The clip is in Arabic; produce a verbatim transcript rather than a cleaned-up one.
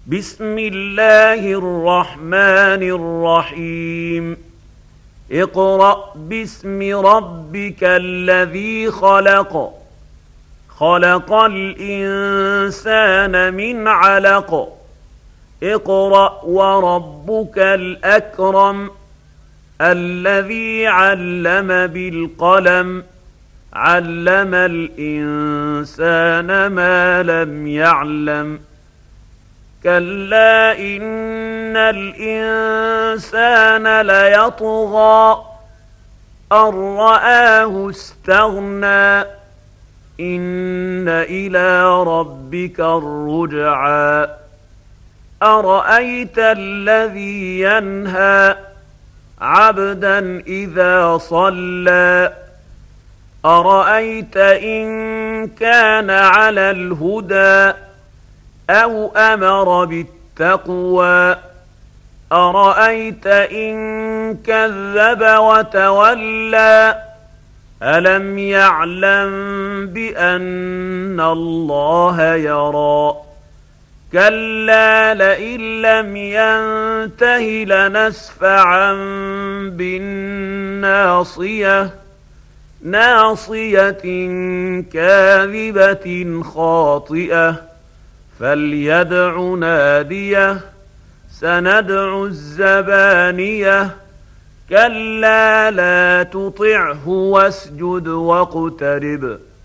بسم الله الرحمن الرحيم اقرأ باسم ربك الذي خلق خلق الإنسان من علق اقرأ وربك الأكرم الذي علم بالقلم علم الإنسان ما لم يعلم كلا إن الإنسان ليطغى أن رآه استغنى إن إلى ربك الرجعى أرأيت الذي ينهى عبدا إذا صلى أرأيت إن كان على الهدى أو أمر بالتقوى أرأيت إن كذب وتولى ألم يعلم بأن الله يرى كلا لئن لم ينته لنسفعا بالناصية ناصية كاذبة خاطئة فليدع ناديه سندع الزبانية كلا لا تطعه واسجد واقترب